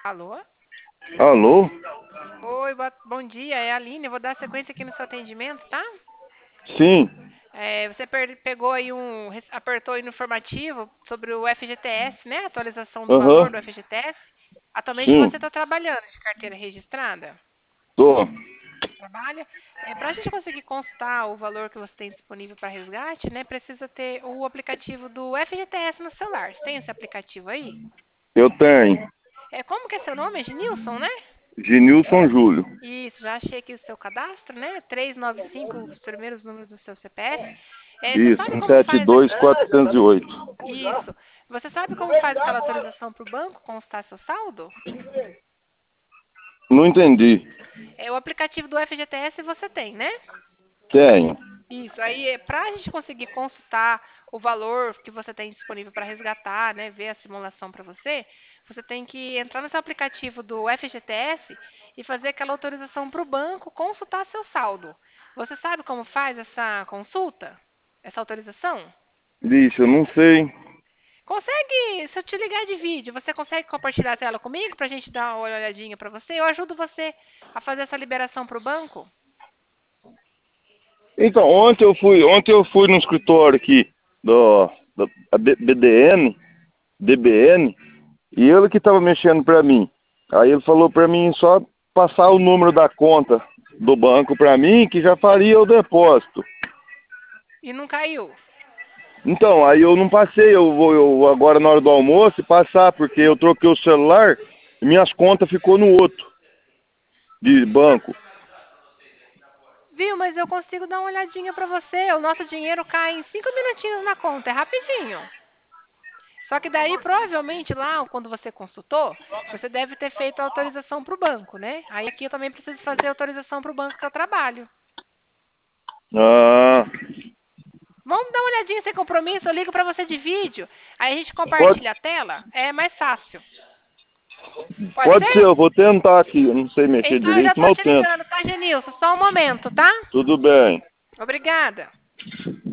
Alô? Alô? Oi, bom dia, é a Aline. Eu vou dar sequência aqui no seu atendimento, tá? Sim. Você pegou aí apertou aí no informativo sobre o FGTS, né? Atualização do valor Aham. do FGTS. Atualmente Sim. você está trabalhando de carteira registrada? Tô. Trabalha? Para a gente conseguir consultar o valor que você tem disponível para resgate, né? Precisa ter o aplicativo do FGTS no celular. Você tem esse aplicativo aí? Eu tenho. Como que é seu nome? É Genilson, né? Genilson Júlio. Isso, já achei aqui o seu cadastro, né? 395, os primeiros números do seu CPF. Você Isso, sabe como faz 172-408. isso? Você sabe como faz aquela autorização para o banco constar seu saldo? Não entendi. O aplicativo do FGTS você tem, né? Tenho. Isso, aí para a gente conseguir consultar o valor que você tem disponível para resgatar, né, ver a simulação para você, você tem que entrar no seu aplicativo do FGTS e fazer aquela autorização para o banco consultar seu saldo. Você sabe como faz essa consulta? Essa autorização? Bicho, eu não sei. Consegue, se eu te ligar de vídeo, você consegue compartilhar a tela comigo para a gente dar uma olhadinha para você? Eu ajudo você a fazer essa liberação para o banco? Então, ontem eu fui no escritório aqui da BDN, DBN, e ele que tava mexendo pra mim. Aí ele falou pra mim só passar o número da conta do banco pra mim, que já faria o depósito. E não caiu? Então, aí eu não passei, eu agora na hora do almoço passar, porque eu troquei o celular e minhas contas ficou no outro, de banco. Viu, mas eu consigo dar uma olhadinha para você. O nosso dinheiro cai em 5 minutinhos na conta, é rapidinho. Só que daí, provavelmente, lá, quando você consultou, você deve ter feito a autorização para o banco, né? Aí aqui eu também preciso fazer a autorização para o banco que eu trabalho. Ah, Vamos dar uma olhadinha sem compromisso, eu ligo para você de vídeo. Aí a gente pode, compartilha a tela, é mais fácil. Pode pode ser, ser? eu vou tentar aqui, eu não sei mexer Então eu já direito, tô mas eu te tento. ligando, tá, Genilson? Só um momento, tá? Tudo bem. Obrigada.